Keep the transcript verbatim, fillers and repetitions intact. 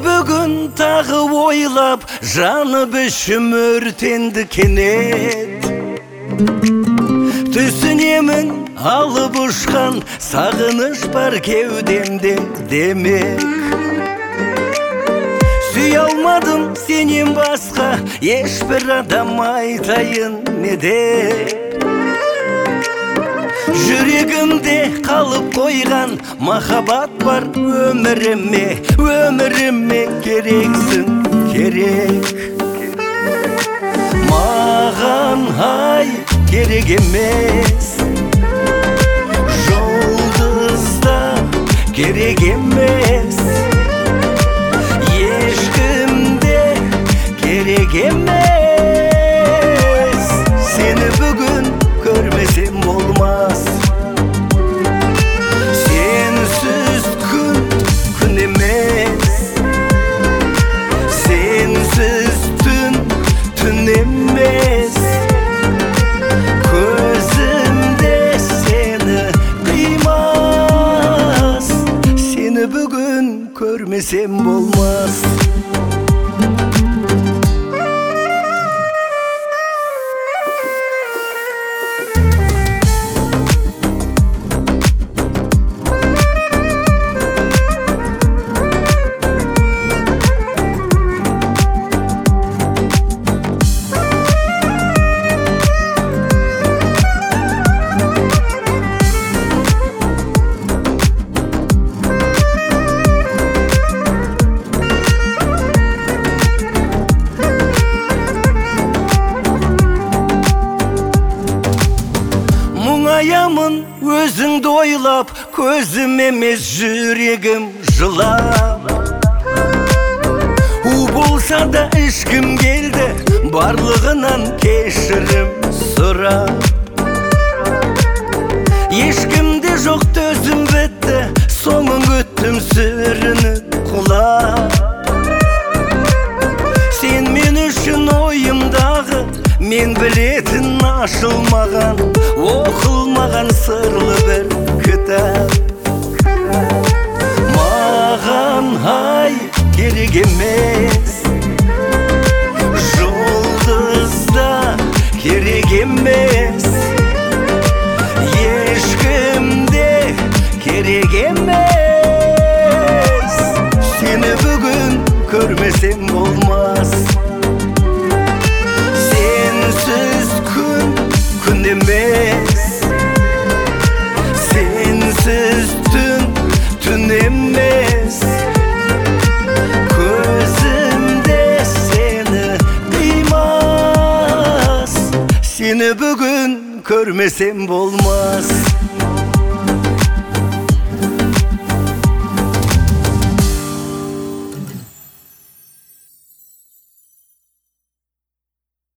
бүгін тағы ойлап, жанып ішім өртенді кенет. Түсінемін алып ұшқан, сағыныш бар кеудемде демек. Сүй алмадым сенен басқа, ешбір адам айтайын не деп. Жүрегімде қалып қойған махаббат бар өміріме, өміріме керексің, керек. Маған ай керек емес, жұлдыз да керек емес, ешкім де керек емес. Сені бүгін көрмесем болмас. Сенсіз күн күн емес, сенсіз түн түн емес. Көзімде сені қимас, сені бүгін көрмесем болмас. Мұңаямын өзіңді ойлап, көзім емес жүрегім жылап. У болса да ішкім келді, барлығынан кешірім сұрап. Ешкімде жоқ төзім бітті, соңын күттім сүрініп құлап. Сен мен үшін ойымдағы, мен білетін ашылмаған, оқылмаған сырлы бір кітап. Маған ай керек емес, жұлдыз да керек емес, ешкім де керек емес. Сені бүгін көрмесем болмас. Сенсіз күн күн емес, сенсіз түн түн емес. Көзімде сені қимас, сені бүгін көрмесем болмас.